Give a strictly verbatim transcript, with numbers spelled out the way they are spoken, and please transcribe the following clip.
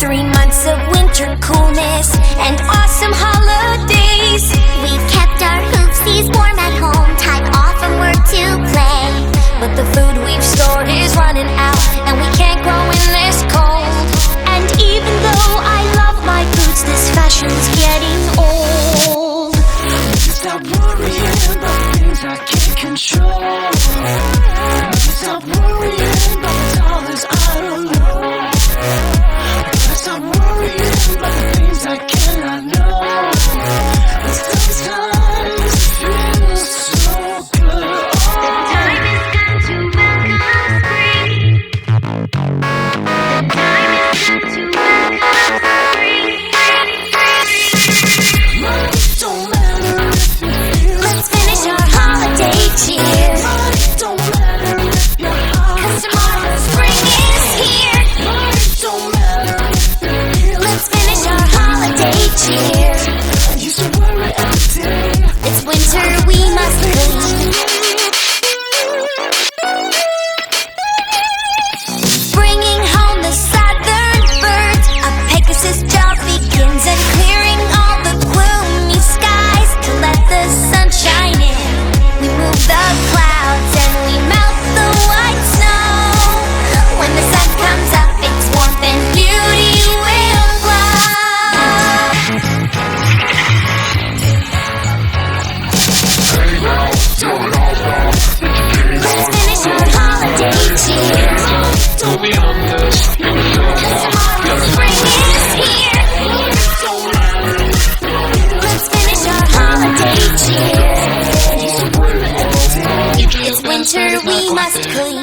Three months of winter coolness and awesome holidays. We've kept our hoopsies warm at home, time off from work to play. But the food we've stored is running out, and we can't grow in this cold. And even though I love my boots, this fashion's getting old. Stop worrying about things I can't control. Stop worrying about the dollars I don't know. Stop worrying about the things I cannot know. But sometimes it feels so good. The time has come to welcome spring. The time has come to welcome spring. Money don't matter if you feel. Let's finish our holiday cheer, Money don't matter if you're hot. 'cause tomorrow spring is here. Money don't matter if you feel. Let's finish our holiday cheer. I used to worry every day. It's winter, we must clean. Bringing home the southern birds, a Pegasus job begins, and clearing all the gloomy skies to let the sun shine in. We move the clouds and we melt the white snow. When the sun comes up, its warmth and beauty will glow. Let's finish our holiday cheer. Don't be honest. Tomorrow spring is here. Let's finish our holiday cheer. It's winter, we must clean.